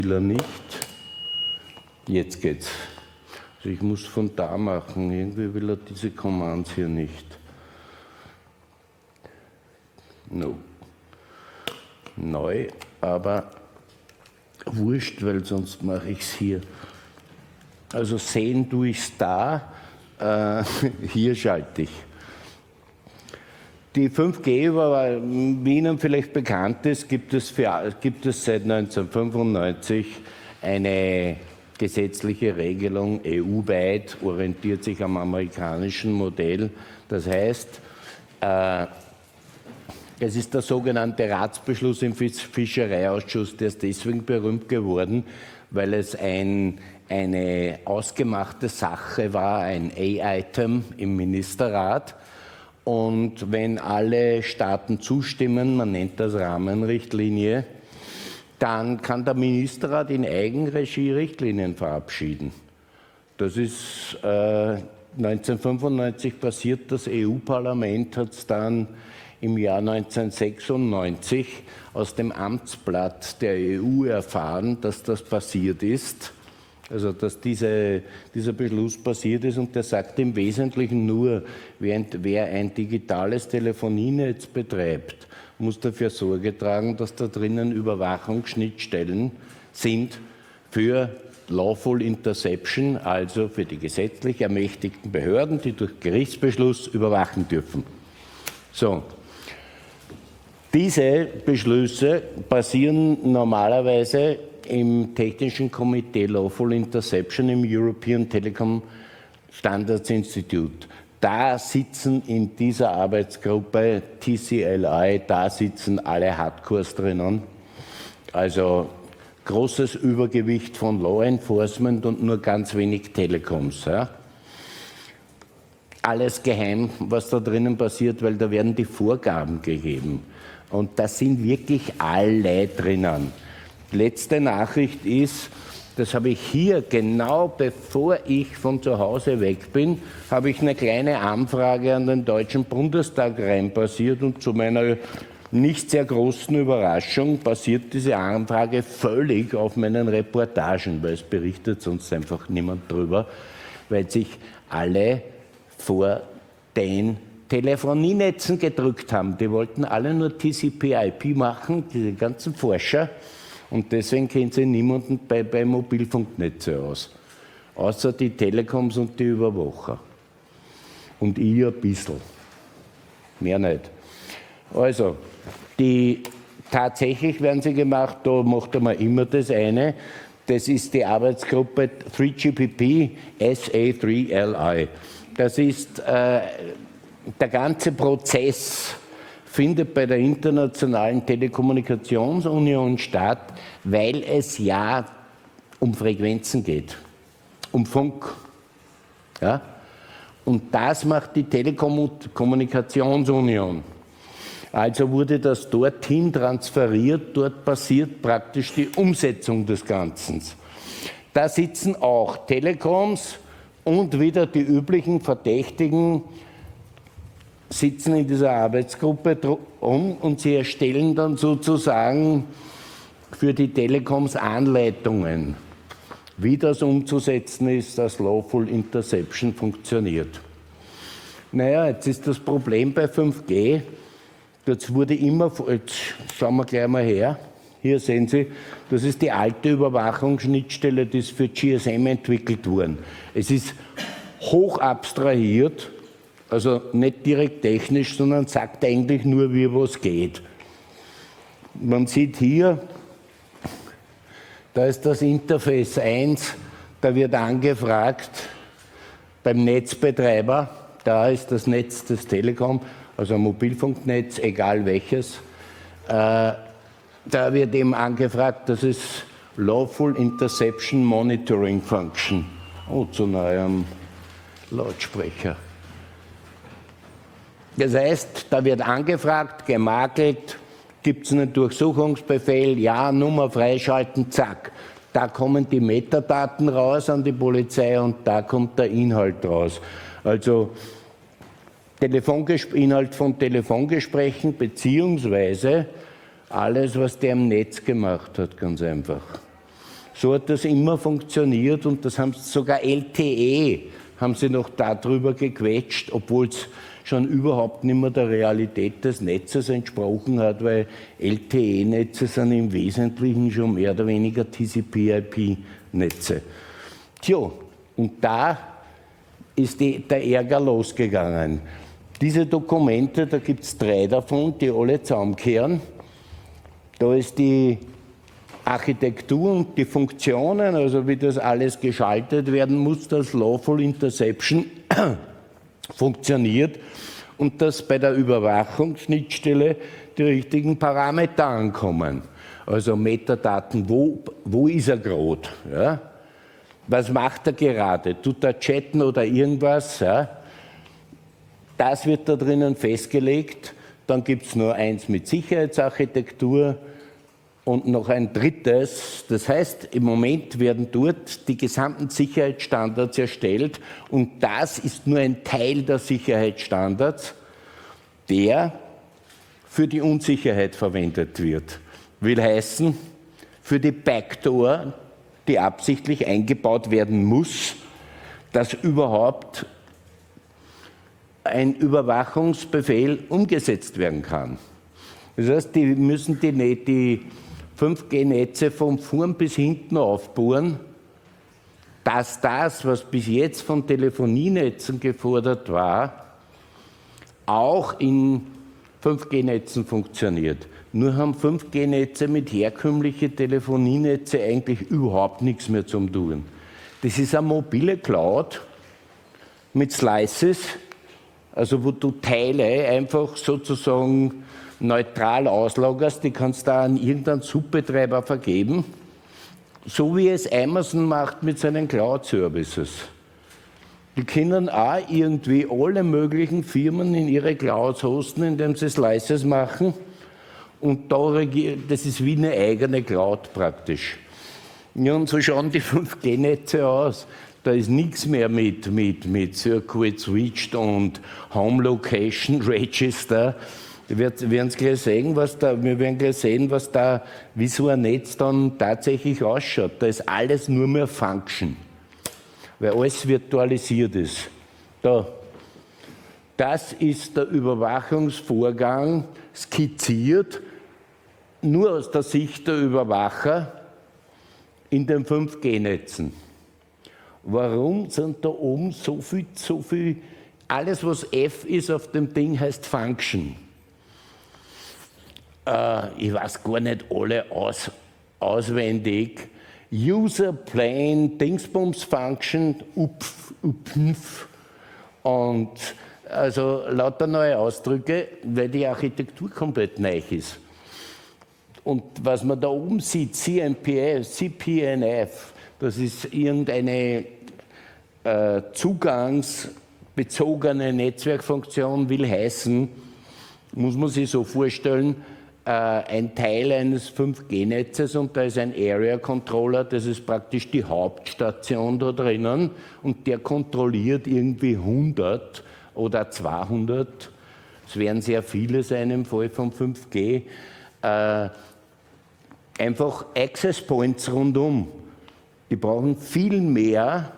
will er nicht. Jetzt geht's. Also ich muss von da machen. Irgendwie will er diese Commands hier nicht. No. Neu, aber wurscht, weil sonst mache ich es hier. Also sehen tue ich es da. Hier schalte ich. Die 5G, wie Ihnen vielleicht bekannt ist, gibt es seit 1995 eine gesetzliche Regelung, EU-weit, orientiert sich am amerikanischen Modell. Das heißt, es ist der sogenannte Ratsbeschluss im Fischereiausschuss, der ist deswegen berühmt geworden, weil es eine ausgemachte Sache war, ein A-Item im Ministerrat. Und wenn alle Staaten zustimmen, man nennt das Rahmenrichtlinie, dann kann der Ministerrat in Eigenregie Richtlinien verabschieden. Das ist 1995 passiert, das EU-Parlament hat es dann im Jahr 1996 aus dem Amtsblatt der EU erfahren, dass das passiert ist. Also dass dieser Beschluss passiert ist, und der sagt im Wesentlichen nur, wer ein digitales Telefonienetz betreibt, muss dafür Sorge tragen, dass da drinnen Überwachungsschnittstellen sind für Lawful Interception, also für die gesetzlich ermächtigten Behörden, die durch Gerichtsbeschluss überwachen dürfen. So. Diese Beschlüsse basieren normalerweise im Technischen Komitee Lawful Interception im European Telecom Standards Institute. Da sitzen in dieser Arbeitsgruppe TCLI, da sitzen alle Hardcores drinnen. Also großes Übergewicht von Law Enforcement und nur ganz wenig Telecoms. Ja. Alles geheim, was da drinnen passiert, weil da werden die Vorgaben gegeben. Und da sind wirklich alle drinnen. Letzte Nachricht ist, das habe ich hier, genau bevor ich von zu Hause weg bin, habe ich eine kleine Anfrage an den Deutschen Bundestag reinpassiert, und zu meiner nicht sehr großen Überraschung basiert diese Anfrage völlig auf meinen Reportagen, weil es berichtet sonst einfach niemand drüber, weil sich alle vor den Telefonienetzen gedrückt haben. Die wollten alle nur TCP/IP machen, diese ganzen Forscher. Und deswegen kennt sich niemanden bei Mobilfunknetze aus. Außer die Telekoms und die Überwacher. Und ich ein bisschen. Mehr nicht. Also, tatsächlich werden sie gemacht, da macht man immer das eine. Das ist die Arbeitsgruppe 3GPP SA3LI. Das ist der ganze Prozess findet bei der Internationalen Telekommunikationsunion statt, weil es ja um Frequenzen geht, um Funk. Ja? Und das macht die Telekommunikationsunion. Also wurde das dorthin transferiert, dort passiert praktisch die Umsetzung des Ganzen. Da sitzen auch Telekoms und wieder die üblichen Verdächtigen, sitzen in dieser Arbeitsgruppe und sie erstellen dann sozusagen für die Telekoms Anleitungen, wie das umzusetzen ist, dass Lawful Interception funktioniert. Naja, jetzt ist das Problem bei 5G, jetzt wurde immer, jetzt schauen wir gleich mal her, hier sehen Sie, das ist die alte Überwachungsschnittstelle, die ist für GSM entwickelt worden. Es ist hoch abstrahiert, also nicht direkt technisch, sondern sagt eigentlich nur, wie was geht. Man sieht hier, da ist das Interface 1, da wird angefragt beim Netzbetreiber, da ist das Netz des Telekom, also ein Mobilfunknetz, egal welches, da wird eben angefragt, das ist Lawful Interception Monitoring Function. Oh, zu neuem Lautsprecher. Das heißt, da wird angefragt, gemakelt, gibt es einen Durchsuchungsbefehl, ja, Nummer freischalten, zack. Da kommen die Metadaten raus an die Polizei und da kommt der Inhalt raus. Also Inhalt von Telefongesprächen beziehungsweise alles, was der im Netz gemacht hat, ganz einfach. So hat das immer funktioniert und das haben sogar LTE haben sie noch darüber gequetscht, obwohl es schon überhaupt nicht mehr der Realität des Netzes entsprochen hat, weil LTE-Netze sind im Wesentlichen schon mehr oder weniger TCP/IP-Netze. Tja, und da ist der Ärger losgegangen. Diese Dokumente, da gibt es 3 davon, die alle zusammenkehren. Da ist die Architektur und die Funktionen, also wie das alles geschaltet werden muss, dass Lawful Interception funktioniert und dass bei der Überwachungsschnittstelle die richtigen Parameter ankommen. Also Metadaten, wo ist er gerade? Ja? Was macht er gerade? Tut er chatten oder irgendwas? Ja? Das wird da drinnen festgelegt. Dann gibt es nur eins mit Sicherheitsarchitektur und noch ein drittes. Das heißt, im Moment werden dort die gesamten Sicherheitsstandards erstellt und das ist nur ein Teil der Sicherheitsstandards, der für die Unsicherheit verwendet wird. Will heißen, für die Backdoor, die absichtlich eingebaut werden muss, dass überhaupt ein Überwachungsbefehl umgesetzt werden kann. Das heißt, die müssen die 5G-Netze von vorn bis hinten aufbohren, dass das, was bis jetzt von Telefonienetzen gefordert war, auch in 5G-Netzen funktioniert. Nur haben 5G-Netze mit herkömmlichen Telefonienetzen eigentlich überhaupt nichts mehr zu tun. Das ist eine mobile Cloud mit Slices, also wo du Teile einfach sozusagen neutral auslagerst, die kannst du an irgendeinen Subbetreiber vergeben, so wie es Amazon macht mit seinen Cloud-Services. Die können auch irgendwie alle möglichen Firmen in ihre Clouds hosten, indem sie Slices machen und das ist wie eine eigene Cloud praktisch. Ja, und so schauen die 5G-Netze aus. Da ist nichts mehr mit Circuit Switched und Home Location Register. Wir werden gleich sehen, wie so ein Netz dann tatsächlich ausschaut. Da ist alles nur mehr Function, weil alles virtualisiert ist. Das ist der Überwachungsvorgang skizziert, nur aus der Sicht der Überwacher in den 5G-Netzen. Warum sind da oben so viel, alles was F ist auf dem Ding heißt Function. Ich weiß gar nicht alle auswendig. User Plane, Dingsbums Function, upf. Und also lauter neue Ausdrücke, weil die Architektur komplett neu ist. Und was man da oben sieht, CPNF, das ist irgendeine zugangsbezogene Netzwerkfunktion, will heißen, muss man sich so vorstellen, ein Teil eines 5G-Netzes und da ist ein Area Controller, das ist praktisch die Hauptstation da drinnen und der kontrolliert irgendwie 100 oder 200, es werden sehr viele sein im Fall von 5G, einfach Access Points rundum. Die brauchen viel mehr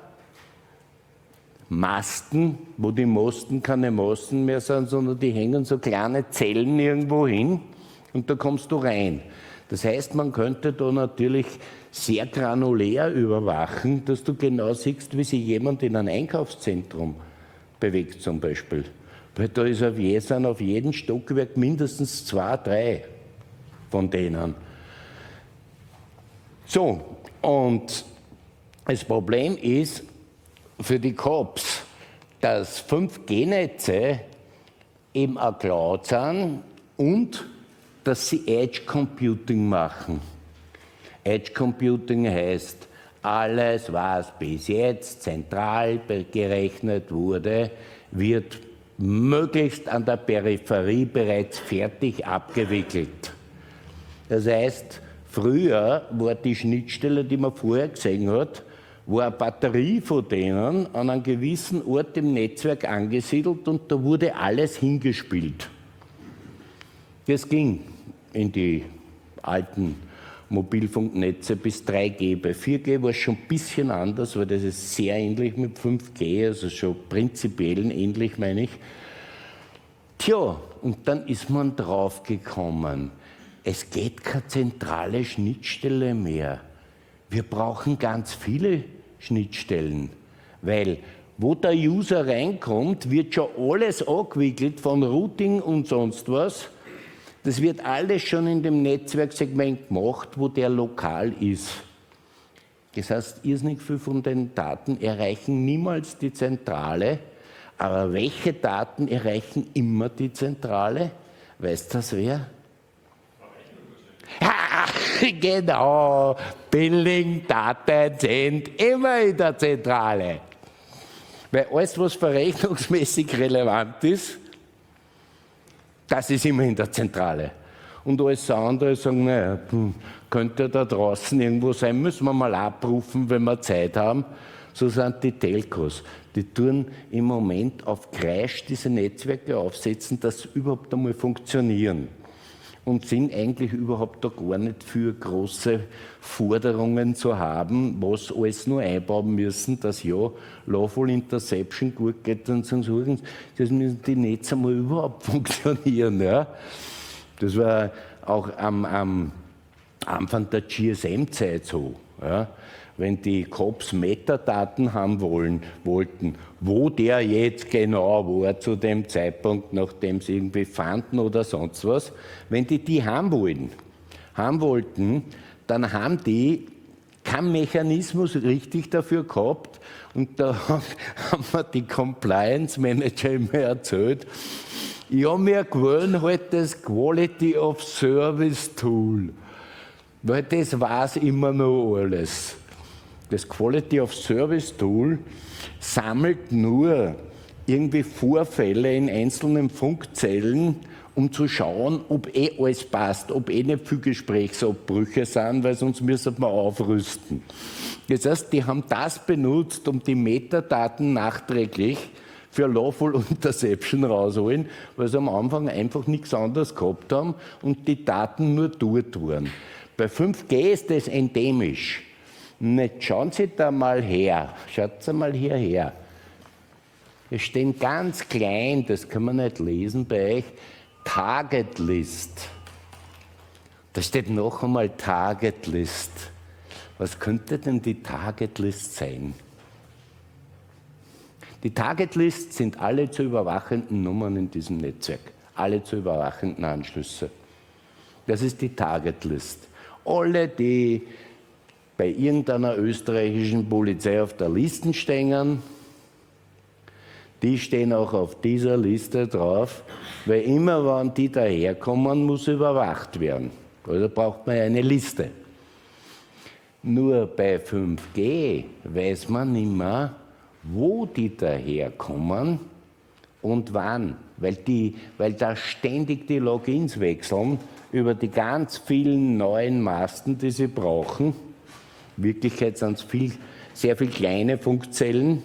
Masten, wo die Masten keine Masten mehr sind, sondern die hängen so kleine Zellen irgendwo hin und da kommst du rein. Das heißt, man könnte da natürlich sehr granulär überwachen, dass du genau siehst, wie sich jemand in einem Einkaufszentrum bewegt zum Beispiel. Weil da sind auf jedem Stockwerk mindestens 2, 3 von denen. So, und das Problem ist für die Cops, dass 5G-Netze eben auch Cloud sind und dass sie Edge Computing machen. Edge Computing heißt, alles, was bis jetzt zentral gerechnet wurde, wird möglichst an der Peripherie bereits fertig abgewickelt. Das heißt, früher war die Schnittstelle, die man vorher gesehen hat, war eine Batterie von denen an einem gewissen Ort im Netzwerk angesiedelt und da wurde alles hingespielt. Das ging in die alten Mobilfunknetze bis 3G. Bei 4G war es schon ein bisschen anders, weil das ist sehr ähnlich mit 5G, also schon prinzipiell ähnlich, meine ich. Tja, und dann ist man draufgekommen, es geht keine zentrale Schnittstelle mehr. Wir brauchen ganz viele Schnittstellen, weil wo der User reinkommt, wird schon alles angewickelt von Routing und sonst was. Das wird alles schon in dem Netzwerksegment gemacht, wo der lokal ist. Das heißt, irrsinnig viel von den Daten erreichen niemals die Zentrale. Aber welche Daten erreichen immer die Zentrale? Weißt du das wer? Ja, genau. Billing-Daten sind immer in der Zentrale. Weil alles, was verrechnungsmäßig relevant ist, das ist immer in der Zentrale. Und alles andere sagen, naja, könnte da draußen irgendwo sein, müssen wir mal abrufen, wenn wir Zeit haben. So sind die Telcos. Die tun im Moment auf Kreisch diese Netzwerke aufsetzen, dass sie überhaupt einmal funktionieren. Und sind eigentlich überhaupt da gar nicht für große Forderungen zu haben, was alles nur einbauen müssen, dass ja Lawful Interception gut geht und so, das müssen die Netze mal überhaupt funktionieren. Ja. Das war auch am Anfang der GSM-Zeit so. Ja. Wenn die Cops Metadaten haben wollten, wo der jetzt genau war zu dem Zeitpunkt, nachdem sie irgendwie fanden oder sonst was, wenn die haben wollten, dann haben die keinen Mechanismus richtig dafür gehabt und da haben mir die Compliance Manager immer erzählt, ja, wir gewöhnen halt das Quality of Service Tool, weil das weiß immer noch alles. Das Quality of Service Tool sammelt nur irgendwie Vorfälle in einzelnen Funkzellen, um zu schauen, ob alles passt, ob nicht viel Gesprächsabbrüche sind, weil sonst müssen wir aufrüsten. Das heißt, die haben das benutzt, um die Metadaten nachträglich für Lawful Interception rausholen, weil sie am Anfang einfach nichts anderes gehabt haben und die Daten nur dort waren. Bei 5G ist das endemisch. Nicht, schauen Sie da mal her, schaut mal hierher. Es stehen ganz klein, das kann man nicht lesen bei euch, Target List. Da steht noch einmal Target List. Was könnte denn die Target List sein? Die Target List sind alle zu überwachenden Nummern in diesem Netzwerk, alle zu überwachenden Anschlüsse. Das ist die Target List. Alle, die bei irgendeiner österreichischen Polizei auf der Liste stehen, die stehen auch auf dieser Liste drauf, weil immer, wenn die daherkommen, muss überwacht werden. Also braucht man eine Liste. Nur bei 5G weiß man nicht mehr, wo die daherkommen und wann, weil da ständig die Logins wechseln über die ganz vielen neuen Masten, die sie brauchen. In Wirklichkeit sind es sehr viele kleine Funkzellen.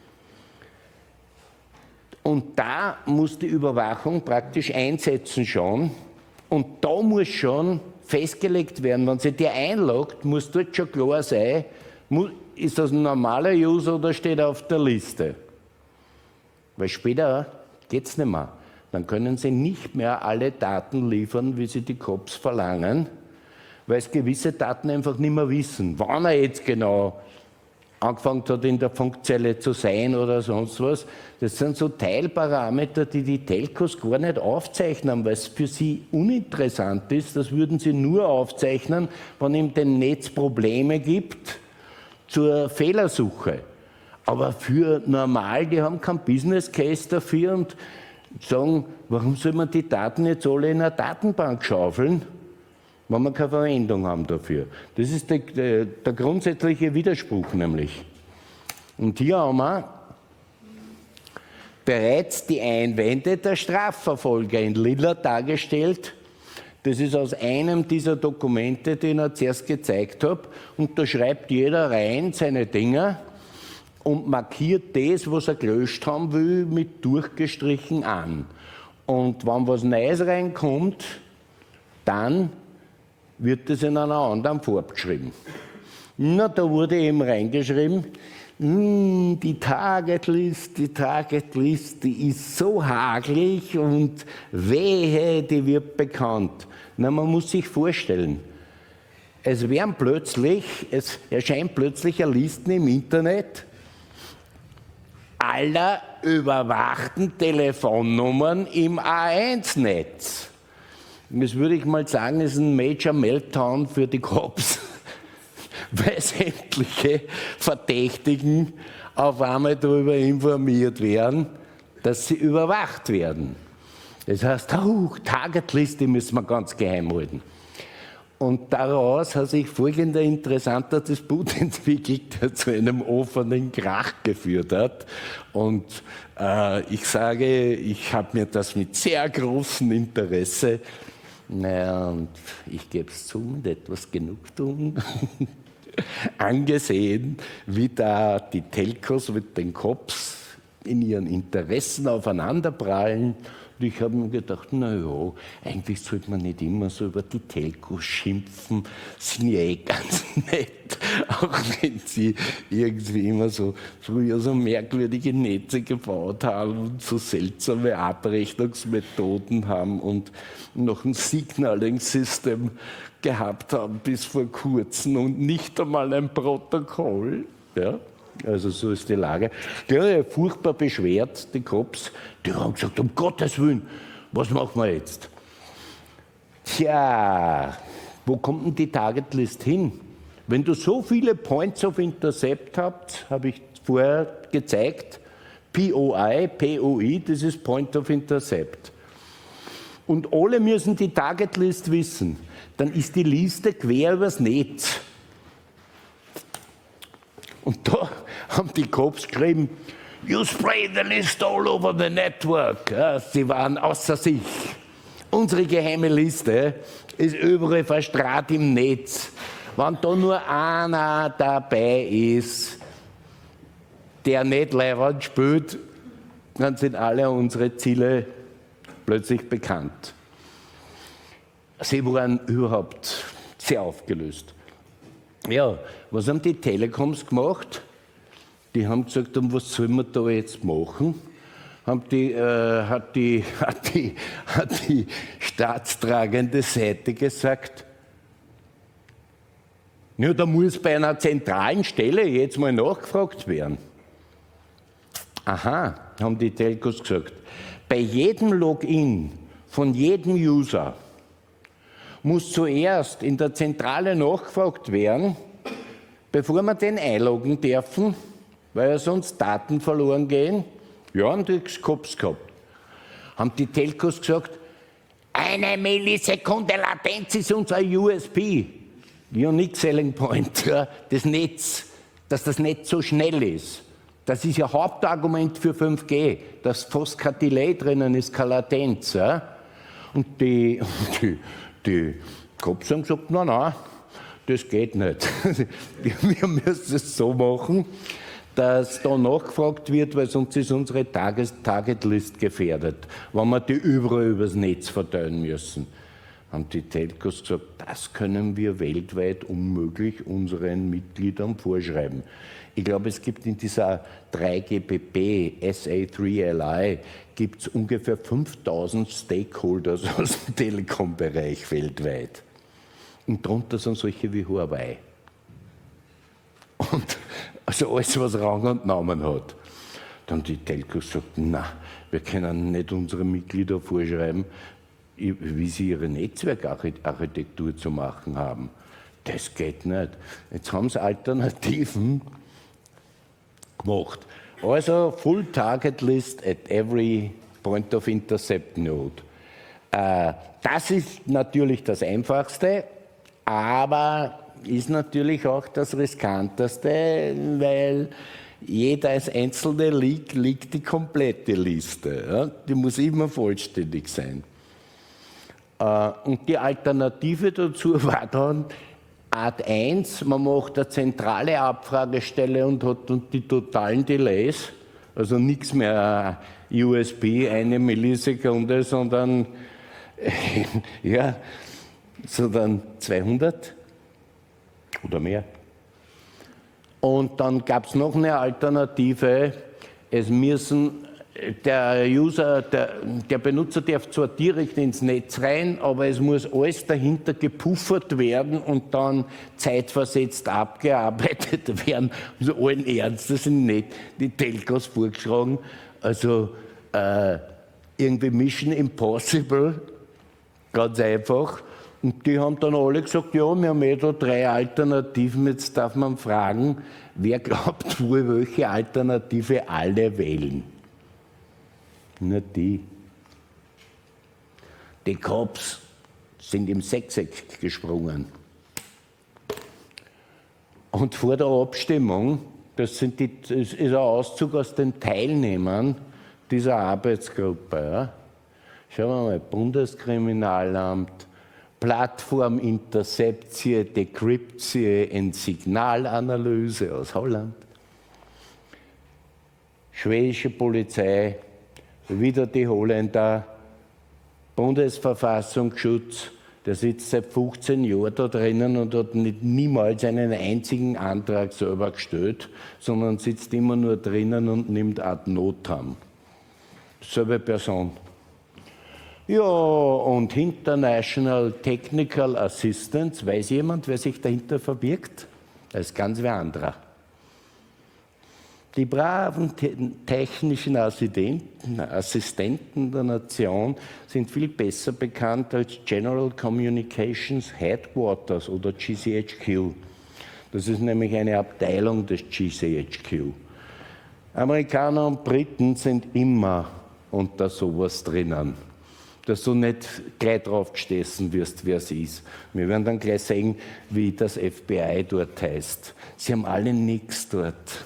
Und da muss die Überwachung praktisch einsetzen schon. Und da muss schon festgelegt werden, wenn sich der einloggt, muss dort schon klar sein, ist das ein normaler User oder steht er auf der Liste. Weil später geht es nicht mehr. Dann können sie nicht mehr alle Daten liefern, wie sie die Cops verlangen, weil es gewisse Daten einfach nicht mehr wissen. Wann er jetzt genau angefangen hat, in der Funkzelle zu sein oder sonst was. Das sind so Teilparameter, die die Telcos gar nicht aufzeichnen, weil es für sie uninteressant ist. Das würden sie nur aufzeichnen, wenn es dem Netz Probleme gibt zur Fehlersuche. Aber für normal, die haben keinen Business Case dafür und sagen, warum soll man die Daten jetzt alle in einer Datenbank schaufeln, wenn wir keine Verwendung haben dafür. Das ist der grundsätzliche Widerspruch nämlich. Und hier haben wir bereits die Einwände der Strafverfolger in lila dargestellt. Das ist aus einem dieser Dokumente, den ich zuerst gezeigt habe. Und da schreibt jeder rein seine Dinger und markiert das, was er gelöscht haben will, mit durchgestrichen an. Und wenn was Neues reinkommt, dann wird das in einer anderen Farbe geschrieben. Na, da wurde eben reingeschrieben, die Targetlist, die ist so hagelig und wehe, die wird bekannt. Na, man muss sich vorstellen, es erscheint plötzlich eine Liste im Internet aller überwachten Telefonnummern im A1-Netz. Das würde ich mal sagen, ist ein Major Meltdown für die Cops, weil sämtliche Verdächtigen auf einmal darüber informiert werden, dass sie überwacht werden. Das heißt, Targetliste müssen wir ganz geheim halten. Und daraus hat sich folgender interessanter Disput entwickelt, der zu einem offenen Krach geführt hat. Und ich sage, ich habe mir das mit sehr großem Interesse, und ich gebe es zu, mit etwas Genugtuung, angesehen, wie da die Telcos mit den Cops in ihren Interessen aufeinanderprallen. Und ich habe mir gedacht, naja, eigentlich sollte man nicht immer so über die Telcos schimpfen, sind ja ganz nett, auch wenn sie irgendwie immer so früher so merkwürdige Netze gebaut haben und so seltsame Abrechnungsmethoden haben und noch ein Signaling-System gehabt haben bis vor kurzem und nicht einmal ein Protokoll. Ja? Also so ist die Lage. Die haben ja furchtbar beschwert, die Cops. Die haben gesagt, um Gottes Willen, was machen wir jetzt? Tja, wo kommt denn die Targetlist hin? Wenn du so viele Points of Intercept hast, habe ich vorher gezeigt, POI, das ist Point of Intercept. Und alle müssen die Targetlist wissen. Dann ist die Liste quer übers Netz. Und da haben die Cops geschrieben, you spray the list all over the network. Ja, sie waren außer sich. Unsere geheime Liste ist überall verstrahlt im Netz. Wenn da nur einer dabei ist, der nicht Leihwand spielt, dann sind alle unsere Ziele plötzlich bekannt. Sie waren überhaupt sehr aufgelöst. Ja, was haben die Telekoms gemacht? Die haben gesagt, was sollen wir da jetzt machen? Hat die staatstragende Seite gesagt, ja, da muss bei einer zentralen Stelle jetzt mal nachgefragt werden. Aha, haben die Telcos gesagt, bei jedem Login von jedem User muss zuerst in der Zentrale nachgefragt werden, bevor wir den einloggen dürfen, weil ja sonst Daten verloren gehen. Ja, haben die Cops gehabt. Haben die Telcos gesagt, 1 Millisekunde Latenz ist unser USP, Unique Selling Point, ja, das Netz, dass das Netz so schnell ist. Das ist ja Hauptargument für 5G, dass fast kein Delay drinnen ist, keine Latenz. Ja. Und die Cops haben gesagt, nein, das geht nicht. Wir müssen es so machen, dass da nachgefragt wird, weil sonst ist unsere Targetlist gefährdet, wenn wir die überall übers Netz verteilen müssen. Haben die Telcos gesagt, das können wir weltweit unmöglich unseren Mitgliedern vorschreiben. Ich glaube, es gibt in dieser 3GPP, SA3LI, gibt es ungefähr 5000 Stakeholders aus dem Telekom-Bereich weltweit. Und darunter sind solche wie Huawei. Und also alles, was Rang und Namen hat. Dann die Telcos gesagt, na, wir können nicht unsere Mitglieder vorschreiben, wie sie ihre Netzwerkarchitektur zu machen haben. Das geht nicht. Jetzt haben sie Alternativen gemacht. Also Full Target List at every Point of Intercept Node. Das ist natürlich das Einfachste, aber ist natürlich auch das Riskanteste, weil jeder als einzelne liegt die komplette Liste. Ja? Die muss immer vollständig sein. Und die Alternative dazu war dann Art 1, man macht eine zentrale Abfragestelle und hat die totalen Delays, also nichts mehr USB, 1 Millisekunde, sondern ja, sondern 200 oder mehr. Und dann gab es noch eine Alternative, es müssen der User, der Benutzer darf zwar direkt ins Netz rein, aber es muss alles dahinter gepuffert werden und dann zeitversetzt abgearbeitet werden. Also allen Ernstes sind nicht die Telcos vorgeschlagen. Also irgendwie Mission Impossible, ganz einfach. Und die haben dann alle gesagt, ja, wir haben da 3 Alternativen, jetzt darf man fragen, wer glaubt wohl, welche Alternative alle wählen? Nur die. Die Cops sind im Sechseck gesprungen. Und vor der Abstimmung, das ist ein Auszug aus den Teilnehmern dieser Arbeitsgruppe. Ja. Schauen wir mal, Bundeskriminalamt, Plattform Interzeptie, Dekryptie und Signalanalyse aus Holland, schwedische Polizei, wieder die Holländer, Bundesverfassungsschutz, der sitzt seit 15 Jahren da drinnen und hat niemals einen einzigen Antrag selber gestellt, sondern sitzt immer nur drinnen und nimmt ad notam. Selbe Person. Ja, und International Technical Assistance, weiß jemand, wer sich dahinter verbirgt? Das ist ganz wer anderer. Die braven technischen Assistenten der Nation sind viel besser bekannt als General Communications Headquarters oder GCHQ. Das ist nämlich eine Abteilung des GCHQ. Amerikaner und Briten sind immer unter sowas drinnen, dass du nicht gleich drauf gestessen wirst, wer es ist. Wir werden dann gleich sehen, wie das FBI dort heißt. Sie haben alle nichts dort.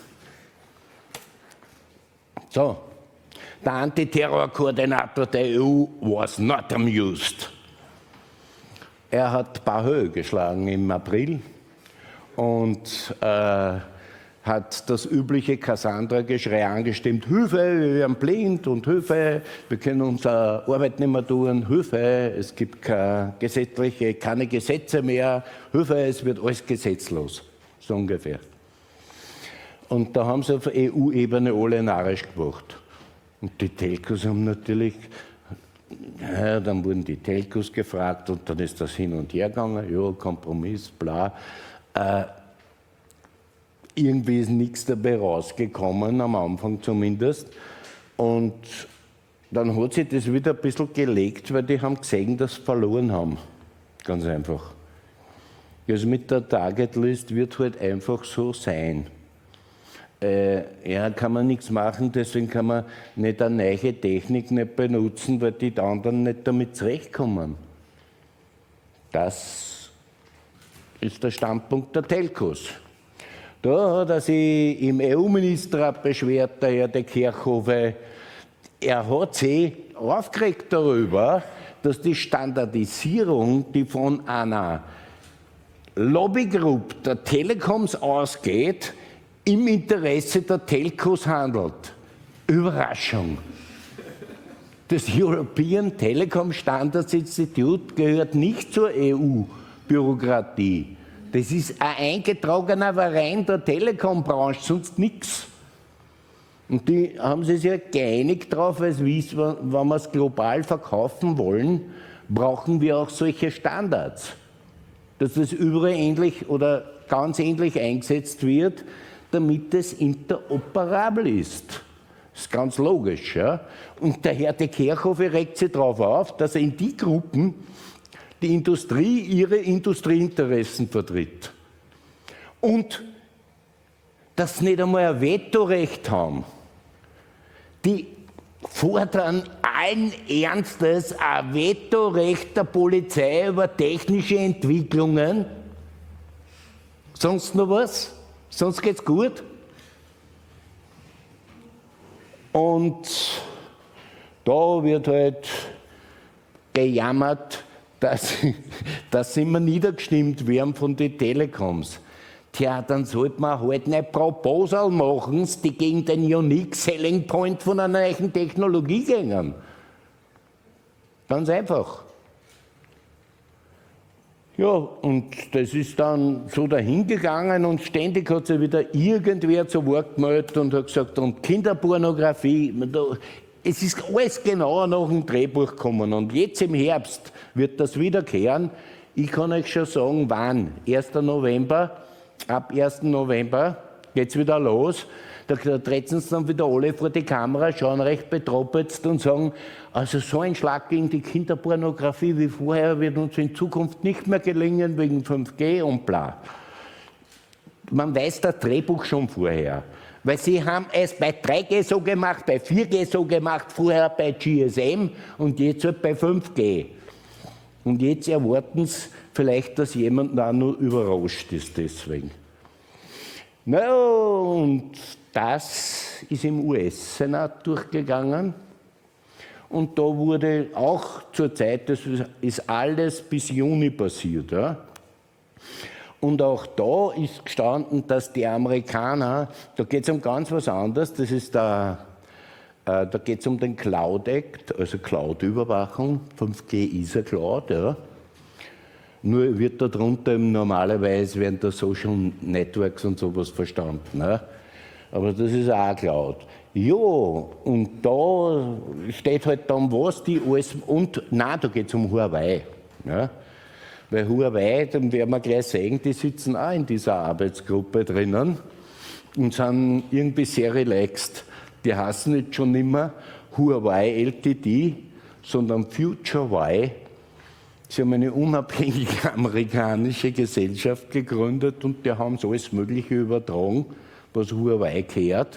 So, der Antiterrorkoordinator der EU was not amused. Er hat Bahö geschlagen im April und hat das übliche Cassandra-Geschrei angestimmt, Hilfe, wir werden blind und Hilfe, wir können unsere Arbeit nicht mehr tun, Hilfe, es gibt keine Gesetze mehr, Hilfe, es wird alles gesetzlos, so ungefähr. Und da haben sie auf EU-Ebene alle narrisch gemacht. Und die Telcos haben natürlich, ja, dann wurden die Telcos gefragt und dann ist das hin und her gegangen, ja, Kompromiss, bla. Irgendwie ist nichts dabei rausgekommen, am Anfang zumindest. Und dann hat sich das wieder ein bisschen gelegt, weil die haben gesehen, dass sie verloren haben. Ganz einfach. Also mit der Targetlist wird halt einfach so sein. Ja, kann man nichts machen, deswegen kann man nicht eine neue Technik nicht benutzen, weil die anderen nicht damit zurechtkommen. Das ist der Standpunkt der Telcos. Da hat er sich im EU-Ministerrat beschwert, der Herr de Kerchove. Er hat sich aufgeregt darüber, dass die Standardisierung, die von einer Lobbygruppe der Telekoms ausgeht, im Interesse der Telcos handelt. Überraschung. Das European Telecom Standards Institute gehört nicht zur EU-Bürokratie. Das ist ein eingetragener Verein der Telekom-Branche, sonst nichts. Und die haben sich ja geeinigt darauf, weil sie wissen, wenn wir es global verkaufen wollen, brauchen wir auch solche Standards. Dass das überall ähnlich oder ganz ähnlich eingesetzt wird, damit es interoperabel ist. Das ist ganz logisch. Ja? Und der Herr de Kerchove regt sich darauf auf, dass er in die Gruppen die Industrie ihre Industrieinteressen vertritt. Und dass sie nicht einmal ein Vetorecht haben. Die fordern allen Ernstes ein Vetorecht der Polizei über technische Entwicklungen. Sonst noch was? Sonst geht's gut. Und da wird halt gejammert, dass immer niedergestimmt werden von den Telekoms. Tja, dann sollte man halt eine Proposal machen, die gegen den Unique Selling Point von einer neuen Technologie gehen. Ganz einfach. Ja, und das ist dann so dahingegangen und ständig hat sich wieder irgendwer zu Wort gemeldet und hat gesagt, und Kinderpornografie, es ist alles genauer nach dem Drehbuch gekommen und jetzt im Herbst wird das wiederkehren. Ich kann euch schon sagen, wann. 1. November, ab 1. November geht's wieder los. Da treten sie dann wieder alle vor die Kamera, schauen recht betroppelt und sagen, also so ein Schlag gegen die Kinderpornografie wie vorher wird uns in Zukunft nicht mehr gelingen wegen 5G und bla. Man weiß das Drehbuch schon vorher. Weil sie haben es bei 3G so gemacht, bei 4G so gemacht, vorher bei GSM und jetzt halt bei 5G. Und jetzt erwarten sie vielleicht, dass jemand auch noch überrascht ist deswegen. Na und das ist im US-Senat durchgegangen und da wurde auch zur Zeit, das ist alles bis Juni passiert. Ja? Und auch da ist gestanden, dass die Amerikaner, da geht es um ganz was anderes, das ist da geht es um den Cloud Act, also Cloud-Überwachung, 5G ist ja Cloud, ja. Nur wird darunter normalerweise während der Social Networks und sowas verstanden. Ne? Aber das ist auch Cloud. Ja, und da steht halt dann was, die alles, und nein, da geht es um Huawei. Ja? Weil Huawei, dann werden wir gleich sehen, die sitzen auch in dieser Arbeitsgruppe drinnen und sind irgendwie sehr relaxed. Die heißen jetzt schon nicht mehr Huawei Ltd, sondern FutureWi. Sie haben eine unabhängige amerikanische Gesellschaft gegründet und die haben so alles Mögliche übertragen, was Huawei gehört.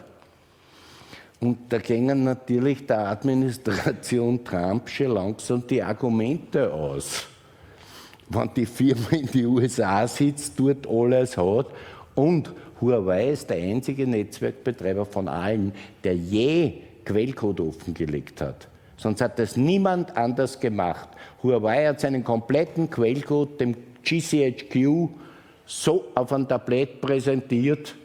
Und da gingen natürlich der Administration Trump schon langsam die Argumente aus. Wenn die Firma in die USA sitzt, dort alles hat und Huawei ist der einzige Netzwerkbetreiber von allen, der je Quellcode offengelegt hat. Sonst hat das niemand anders gemacht. Huawei hat seinen kompletten Quellcode dem GCHQ so auf ein Tablett präsentiert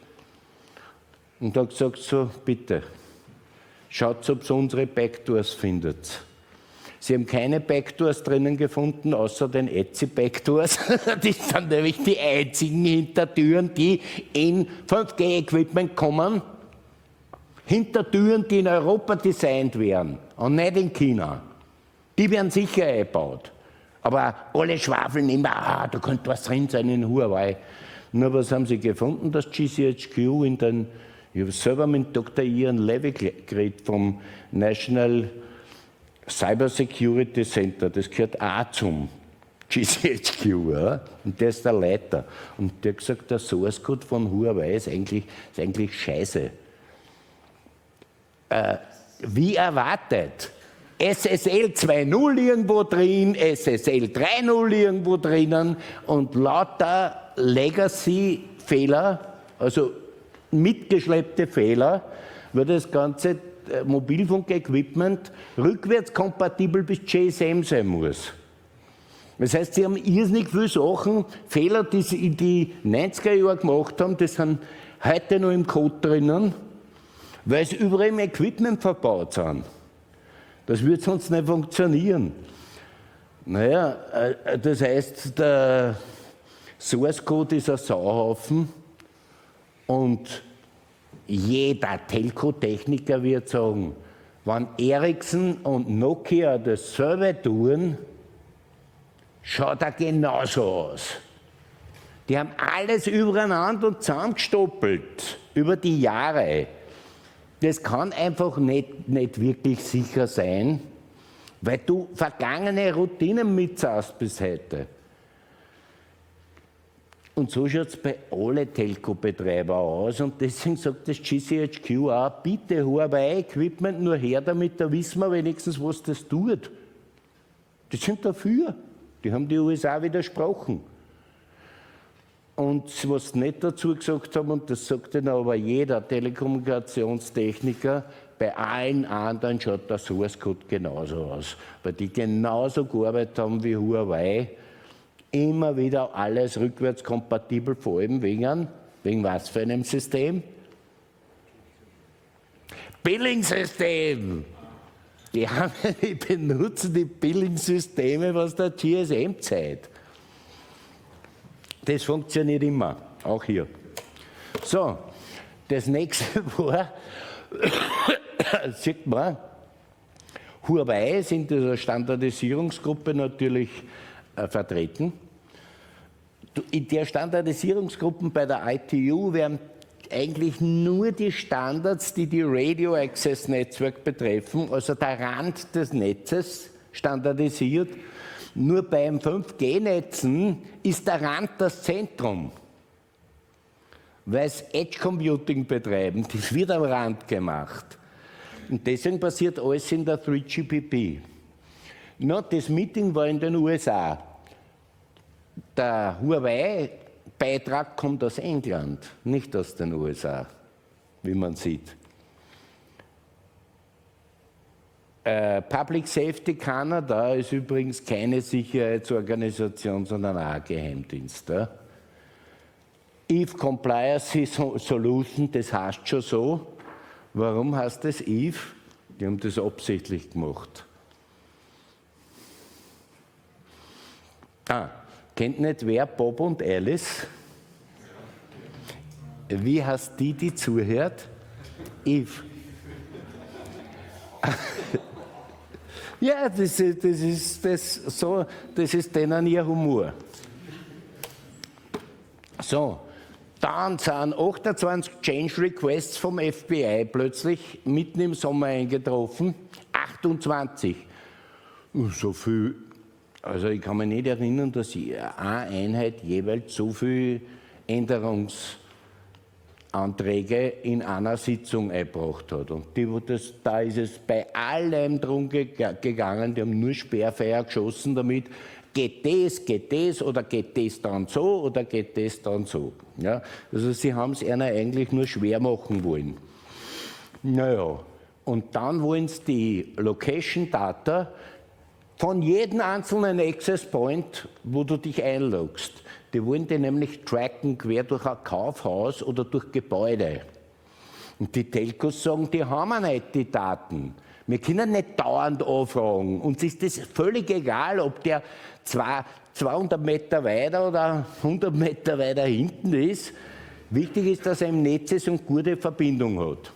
und hat gesagt, so bitte, schaut, ob ihr unsere Backdoors findet. Sie haben keine Backdoors drinnen gefunden, außer den Etsy-Backdoors. Das sind nämlich die einzigen Hintertüren, die in 5G-Equipment kommen. Hintertüren, die in Europa designt werden und nicht in China. Die werden sicher eingebaut. Aber alle schwafeln immer, da könnte was drin sein in Huawei. Nur was haben sie gefunden? Das GCHQ in den, ich habe selber mit Dr. Ian Levy geredet vom National Cyber Security Center, das gehört auch zum GCHQ, ja? Und der ist der Leiter. Und der hat gesagt, der Source Code von Huawei ist eigentlich scheiße. Wie erwartet. SSL 2.0 irgendwo drin, SSL 3.0 irgendwo drinnen und lauter Legacy-Fehler, also mitgeschleppte Fehler, weil das ganze Mobilfunk-Equipment rückwärtskompatibel bis GSM sein muss. Das heißt, sie haben irrsinnig viele Sachen, Fehler, die sie in die 90er Jahre gemacht haben, die sind heute noch im Code drinnen, weil sie überall im Equipment verbaut sind. Das wird sonst nicht funktionieren. Naja, das heißt, der Source Code ist ein Sauhaufen und jeder Telco-Techniker wird sagen, wenn Ericsson und Nokia dasselbe tun, schaut er genauso aus. Die haben alles übereinander und zusammengestoppelt über die Jahre. Das kann einfach nicht wirklich sicher sein, weil du vergangene Routinen mitsaßt bis heute. Und so schaut es bei allen Telco-Betreibern aus. Und deswegen sagt das GCHQ auch, bitte Huawei-Equipment nur her, damit da wissen wir wenigstens, was das tut. Die sind dafür. Die haben die USA widersprochen. Und was sie nicht dazu gesagt haben, und das sagt dann aber jeder Telekommunikationstechniker, bei allen anderen schaut der Source Code genauso aus. Weil die genauso gearbeitet haben wie Huawei. Immer wieder alles rückwärtskompatibel, vor allem wegen was für einem System? Billing-System! Die benutzen die Billing-Systeme aus der GSM-Zeit. Das funktioniert immer, auch hier. So, das nächste war, sieht man, Huawei ist in dieser Standardisierungsgruppe natürlich vertreten. In der Standardisierungsgruppe bei der ITU werden eigentlich nur die Standards, die die Radio Access Network betreffen, also der Rand des Netzes, standardisiert. Nur beim 5G-Netzen ist der Rand das Zentrum, weil es Edge Computing betreiben, das wird am Rand gemacht. Und deswegen passiert alles in der 3GPP. No, das Meeting war in den USA. Der Huawei-Beitrag kommt aus England, nicht aus den USA, wie man sieht. Public Safety Canada ist übrigens keine Sicherheitsorganisation, sondern auch ein Geheimdienst. Eve Compliance Solution, das heißt schon so. Warum heißt das Eve? Die haben das absichtlich gemacht. Kennt nicht wer Bob und Alice? Wie heißt die zuhört? Eve. Ja, das ist denen ihr Humor. So, dann sind 28 Change Requests vom FBI plötzlich mitten im Sommer eingetroffen. 28. So viel. Also ich kann mich nicht erinnern, dass eine Einheit jeweils so viele Änderungsanträge in einer Sitzung eingebracht hat. Und da ist es bei allem drum gegangen, die haben nur Sperrfeuer geschossen damit, geht das oder geht das dann so oder geht das dann so. Ja? Also sie haben es einer eigentlich nur schwer machen wollen. Naja, und dann wollen sie die Location Data von jedem einzelnen Access Point, wo du dich einloggst. Die wollen die nämlich tracken quer durch ein Kaufhaus oder durch Gebäude. Und die Telcos sagen, die haben wir nicht, die Daten. Wir können nicht dauernd anfragen. Uns ist das völlig egal, ob der 200 Meter weiter oder 100 Meter weiter hinten ist. Wichtig ist, dass er im Netz ist und gute Verbindung hat.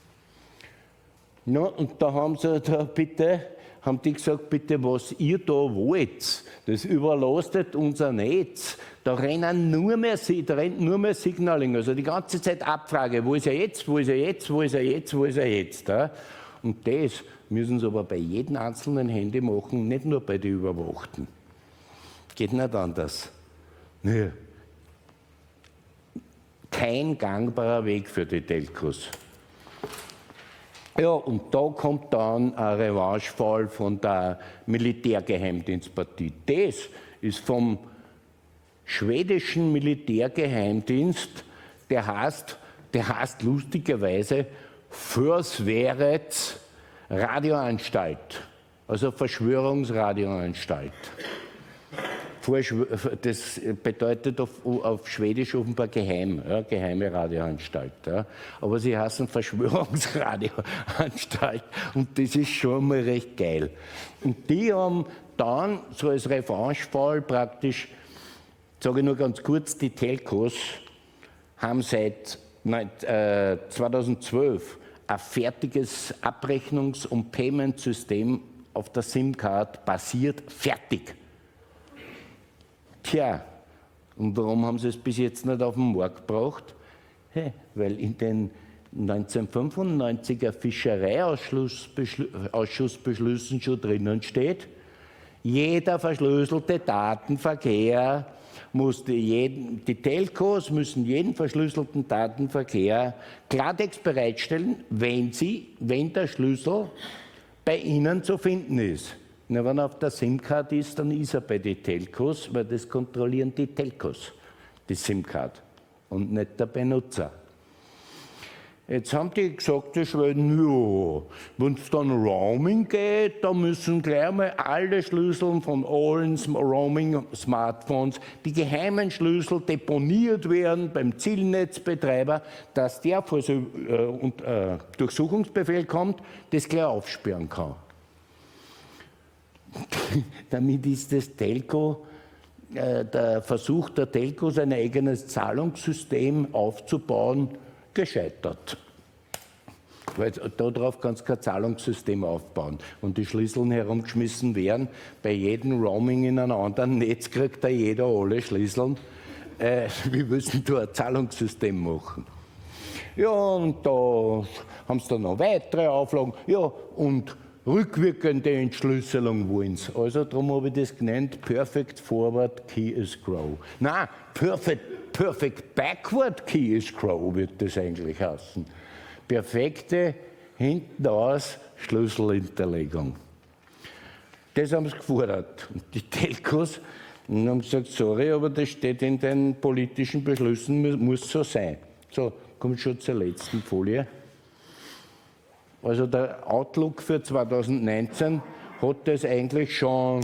No, und da haben die gesagt, bitte, was ihr da wollt, das überlastet unser Netz. Da rennt nur mehr Signaling, also die ganze Zeit Abfrage, wo ist er jetzt, wo ist er jetzt, wo ist er jetzt, wo ist er jetzt. Ja? Und das müssen sie aber bei jedem einzelnen Handy machen, nicht nur bei den Überwachten. Geht nicht anders. Nö. Kein gangbarer Weg für die Telcos. Ja, und da kommt dann ein Revanchefall von der Militärgeheimdienstpartie. Das ist vom schwedischen Militärgeheimdienst, der heißt lustigerweise Försvarets Radioanstalt, also Verschwörungsradioanstalt. Das bedeutet auf Schwedisch offenbar geheim, ja, geheime Radioanstalt. Ja. Aber sie heißen Verschwörungsradioanstalt und das ist schon mal recht geil. Und die haben dann so als Revanchefall praktisch, sage ich nur ganz kurz, die Telcos haben seit 2012 ein fertiges Abrechnungs- und Payment-System auf der SIM-Card basiert, fertig. Tja, und warum haben sie es bis jetzt nicht auf den Markt gebracht? Hey, weil in den 1995er Fischereiausschussbeschlüssen schon drinnen steht, jeder verschlüsselte Datenverkehr die Telcos müssen jeden verschlüsselten Datenverkehr Klartext bereitstellen, wenn der Schlüssel bei ihnen zu finden ist. Na, wenn er auf der SIM-Card ist, dann ist er bei den Telcos, weil das kontrollieren die Telcos, die SIM-Card, und nicht der Benutzer. Jetzt haben die gesagt, die Schweden, ja, wenn es dann Roaming geht, dann müssen gleich mal alle Schlüssel von allen Roaming-Smartphones, die geheimen Schlüssel deponiert werden beim Zielnetzbetreiber, dass der vor so Durchsuchungsbefehl kommt, das gleich aufsperren kann. Damit ist das Telco der Versuch der Telcos, ein eigenes Zahlungssystem aufzubauen, gescheitert. Weil darauf kannst du kein Zahlungssystem aufbauen. Und die Schlüsseln herumgeschmissen werden. Bei jedem Roaming in einem anderen Netz kriegt da jeder alle Schlüsseln. Wir müssen da ein Zahlungssystem machen. Ja, und da haben sie dann noch weitere Auflagen. Ja, und rückwirkende Entschlüsselung wollen sie. Also darum habe ich das genannt, Perfect Forward Key Escrow. Nein, Perfect Backward Key Escrow wird das eigentlich heißen. Perfekte hinten aus Schlüsselhinterlegung. Das haben sie gefordert. Und die Telcos haben gesagt, sorry, aber das steht in den politischen Beschlüssen, muss so sein. So, kommt schon zur letzten Folie. Also der Outlook für 2019 hat das eigentlich schon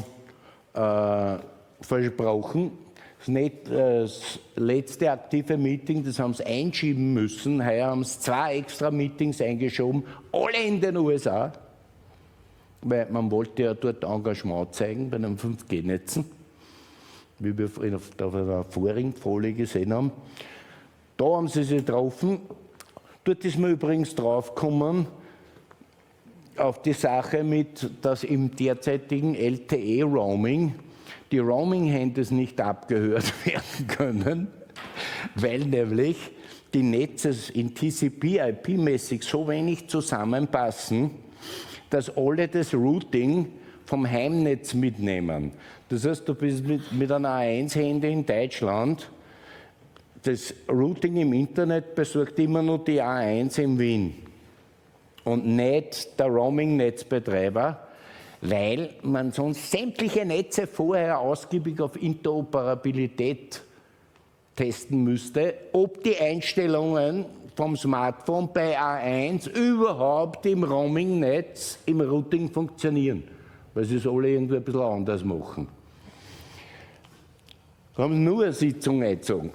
versprochen. Das letzte aktive Meeting, das haben sie einschieben müssen. Heuer haben sie 2 extra Meetings eingeschoben, alle in den USA. Weil man wollte ja dort Engagement zeigen bei den 5G-Netzen, wie wir auf der vorigen Folie gesehen haben. Da haben sie sich getroffen. Dort ist man übrigens draufgekommen, auf die Sache mit, dass im derzeitigen LTE-Roaming die Roaming-Handys nicht abgehört werden können, weil nämlich die Netze in TCP/IP-mäßig so wenig zusammenpassen, dass alle das Routing vom Heimnetz mitnehmen. Das heißt, du bist mit einem A1-Handy in Deutschland, das Routing im Internet besorgt immer nur die A1 in Wien und nicht der Roaming-Netzbetreiber, weil man sonst sämtliche Netze vorher ausgiebig auf Interoperabilität testen müsste, ob die Einstellungen vom Smartphone bei A1 überhaupt im Roaming-Netz, im Routing funktionieren, weil sie es alle irgendwie ein bisschen anders machen. Da haben sie nur eine Sitzung eingezogen.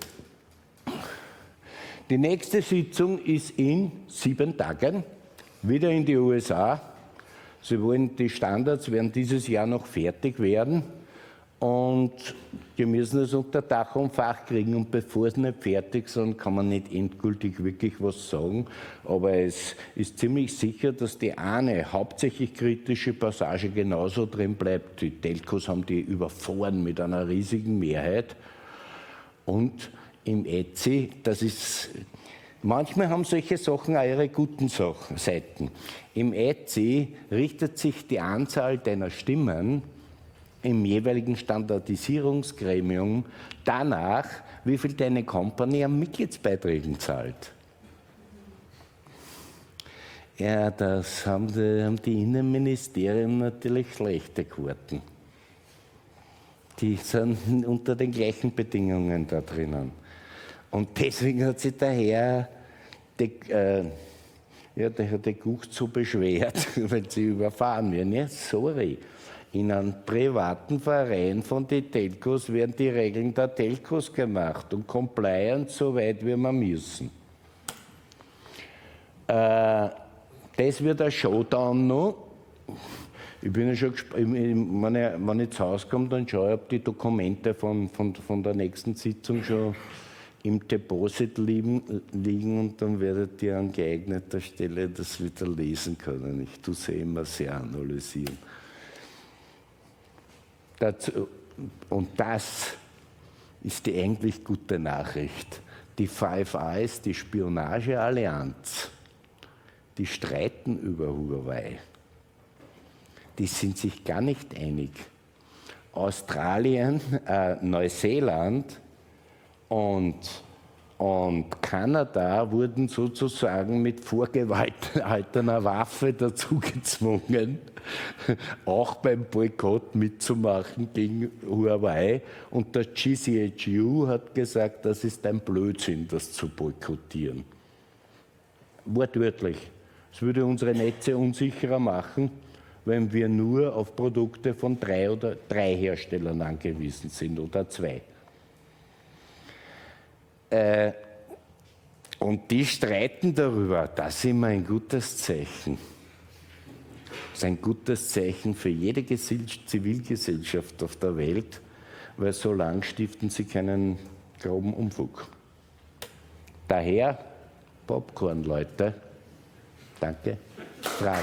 Die nächste Sitzung ist in 7 Tagen, wieder in die USA. Sie wollen, die Standards werden dieses Jahr noch fertig werden und die müssen es unter Dach und Fach kriegen. Und bevor es nicht fertig sind, kann man nicht endgültig wirklich was sagen. Aber es ist ziemlich sicher, dass die eine hauptsächlich kritische Passage genauso drin bleibt. Die Telcos haben die überfahren mit einer riesigen Mehrheit. Und im ETSI, das ist... Manchmal haben solche Sachen auch ihre guten Seiten. Im ETSI richtet sich die Anzahl deiner Stimmen im jeweiligen Standardisierungsgremium danach, wie viel deine Company an Mitgliedsbeiträgen zahlt. Ja, das haben die Innenministerien natürlich schlechte Quoten. Die sind unter den gleichen Bedingungen da drinnen. Und deswegen hat sich der hat die Gucht so beschwert, weil sie überfahren werden. Ja, sorry, in einem privaten Verein von den Telcos werden die Regeln der Telcos gemacht und Compliance so weit wie wir müssen. Das wird ein Showdown noch. Ich bin ja schon gespannt, wenn ich zu Hause komme, dann schaue ich, ob die Dokumente von der nächsten Sitzung schon im Deposit liegen und dann werdet ihr an geeigneter Stelle das wieder lesen können. Ich tue es immer sehr analysieren. Und das ist die eigentlich gute Nachricht. Die Five Eyes, die Spionageallianz, die streiten über Huawei. Die sind sich gar nicht einig. Australien, Neuseeland und Kanada wurden sozusagen mit vorgehaltener Waffe dazu gezwungen, auch beim Boykott mitzumachen gegen Huawei. Und der GCHQ hat gesagt, das ist ein Blödsinn, das zu boykottieren. Wortwörtlich. Es würde unsere Netze unsicherer machen, wenn wir nur auf Produkte von 3 Herstellern angewiesen sind oder 2. Und die streiten darüber. Das ist immer ein gutes Zeichen. Das ist ein gutes Zeichen für jede Zivilgesellschaft auf der Welt, weil so lang stiften sie keinen groben Unfug. Daher Popcorn, Leute. Danke. Frage.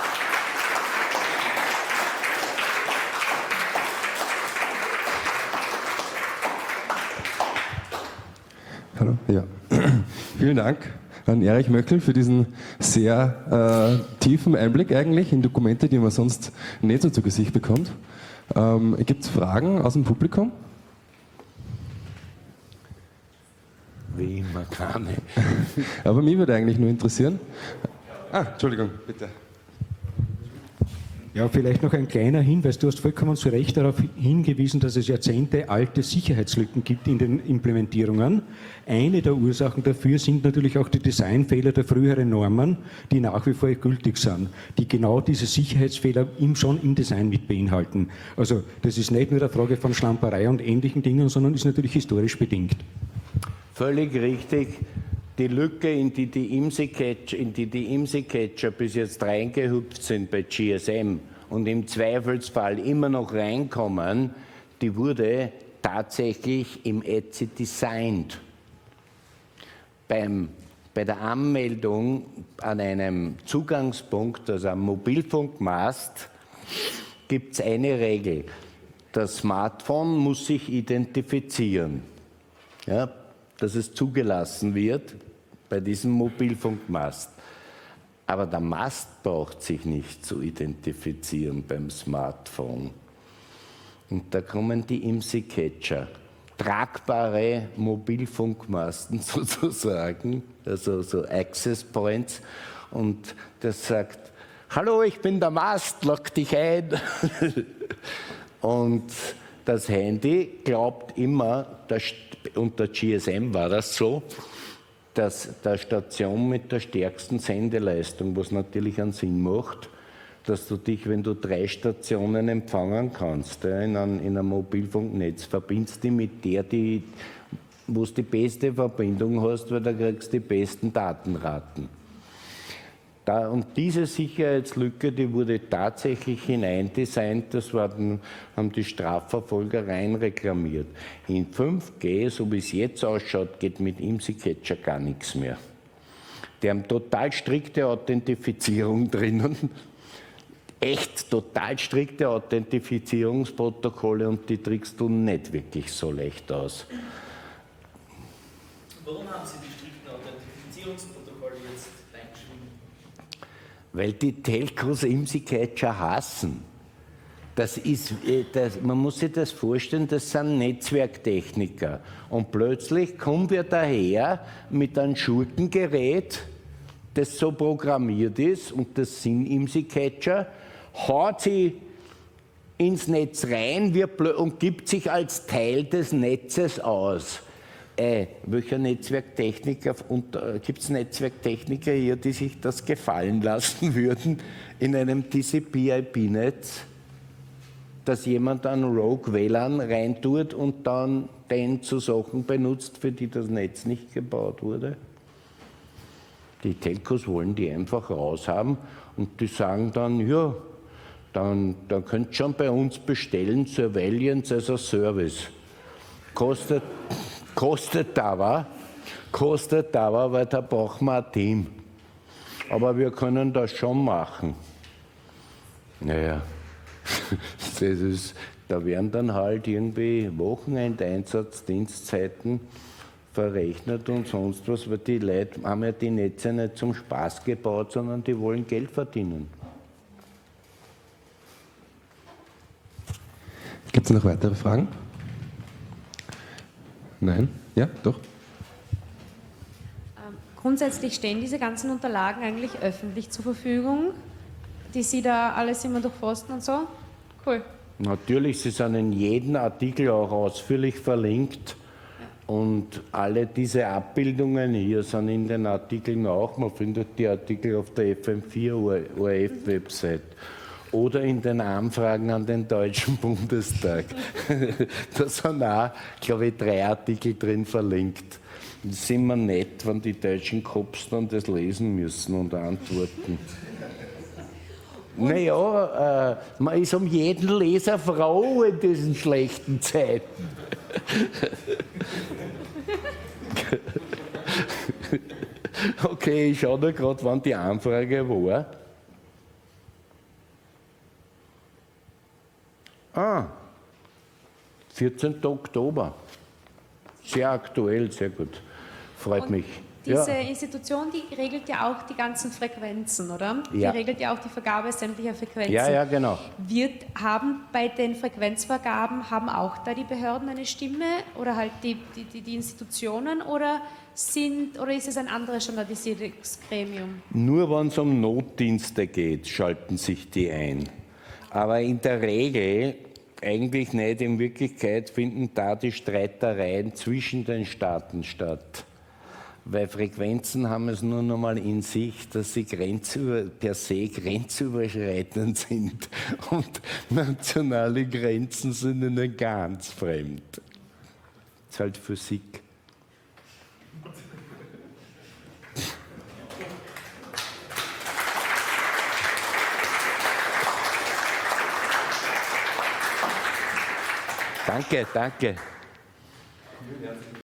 Hallo, ja. Vielen Dank an Erich Möckl für diesen sehr tiefen Einblick eigentlich in Dokumente, die man sonst nicht so zu Gesicht bekommt. Gibt es Fragen aus dem Publikum? Wie immer keine. Aber mich würde eigentlich nur interessieren. Entschuldigung, bitte. Ja, vielleicht noch ein kleiner Hinweis. Du hast vollkommen zu Recht darauf hingewiesen, dass es jahrzehntealte Sicherheitslücken gibt in den Implementierungen. Eine der Ursachen dafür sind natürlich auch die Designfehler der früheren Normen, die nach wie vor gültig sind, die genau diese Sicherheitsfehler schon im Design mit beinhalten. Also das ist nicht nur eine Frage von Schlamperei und ähnlichen Dingen, sondern ist natürlich historisch bedingt. Völlig richtig. Die Lücke, in die die IMSI-Catcher bis jetzt reingehüpft sind bei GSM und im Zweifelsfall immer noch reinkommen, die wurde tatsächlich im ETSI designt. Bei der Anmeldung an einem Zugangspunkt, also am Mobilfunkmast, gibt es eine Regel. Das Smartphone muss sich identifizieren, ja, dass es zugelassen wird bei diesem Mobilfunkmast. Aber der Mast braucht sich nicht zu identifizieren beim Smartphone. Und da kommen die IMSI-Catcher, tragbare Mobilfunkmasten sozusagen, also so Access Points, und das sagt, hallo, ich bin der Mast, lock dich ein. Und das Handy glaubt immer, unter GSM war das so, dass der Station mit der stärksten Sendeleistung, was natürlich einen Sinn macht, dass du dich, wenn du 3 Stationen empfangen kannst, in einem Mobilfunknetz, verbindest die mit der, wo du die beste Verbindung hast, weil da kriegst du die besten Datenraten. Und diese Sicherheitslücke, die wurde tatsächlich hineindesignt, das haben die Strafverfolger rein reklamiert. In 5G, so wie es jetzt ausschaut, geht mit IMSI-Catcher gar nichts mehr. Die haben total strikte Authentifizierung drinnen, echt total strikte Authentifizierungsprotokolle, und die trickst du nicht wirklich so leicht aus. Warum haben Sie die strikten Authentifizierungsprotokolle jetzt reingeschrieben? Weil die Telcos IMSI-Catcher hassen. Man muss sich das vorstellen, das sind Netzwerktechniker. Und plötzlich kommen wir daher mit einem Schurkengerät, das so programmiert ist, und das sind IMSI-Catcher, haut sie ins Netz rein und gibt sich als Teil des Netzes aus. Welcher Netzwerktechniker, gibt es Netzwerktechniker hier, die sich das gefallen lassen würden, in einem TCP/IP-Netz, dass jemand einen Rogue WLAN reintut und dann den zu Sachen benutzt, für die das Netz nicht gebaut wurde? Die Telcos wollen die einfach raushaben, und die sagen dann, ja, dann könnt ihr schon bei uns bestellen, Surveillance as a Service. Kostet aber, weil da brauchen wir ein Team. Aber wir können das schon machen. Naja, da werden dann halt irgendwie Wochenendeinsatz, Dienstzeiten verrechnet und sonst was, weil die Leute haben ja die Netze nicht zum Spaß gebaut, sondern die wollen Geld verdienen. Gibt es noch weitere Fragen? Nein? Ja, doch. Grundsätzlich stehen diese ganzen Unterlagen eigentlich öffentlich zur Verfügung, die Sie da alles immer durchforsten und so? Cool. Natürlich, sie sind in jedem Artikel auch ausführlich verlinkt, und alle diese Abbildungen hier sind in den Artikeln auch. Man findet die Artikel auf der FM4 ORF-Website. Oder in den Anfragen an den Deutschen Bundestag. Da sind auch, glaube ich, 3 Artikel drin verlinkt. Das ist immer nett, wenn die deutschen Cops dann das lesen müssen und antworten. Naja, man ist um jeden Leser froh in diesen schlechten Zeiten. Okay, ich schaue da gerade, wann die Anfrage war. 14. Oktober. Sehr aktuell, sehr gut. Freut Und mich. diese Institution, die regelt ja auch die ganzen Frequenzen, oder? Ja. Die regelt ja auch die Vergabe sämtlicher Frequenzen. Ja, genau. Haben bei den Frequenzvergaben, haben auch da die Behörden eine Stimme oder halt die Institutionen oder ist es ein anderes standardisiertes Gremium? Nur wenn es um Notdienste geht, schalten sich die ein. Aber in der Regel eigentlich nicht. In Wirklichkeit finden da die Streitereien zwischen den Staaten statt. Weil Frequenzen haben es nur noch mal in sich, dass sie per se grenzüberschreitend sind. Und nationale Grenzen sind ihnen ganz fremd. Das ist halt Physik. Danke, danke.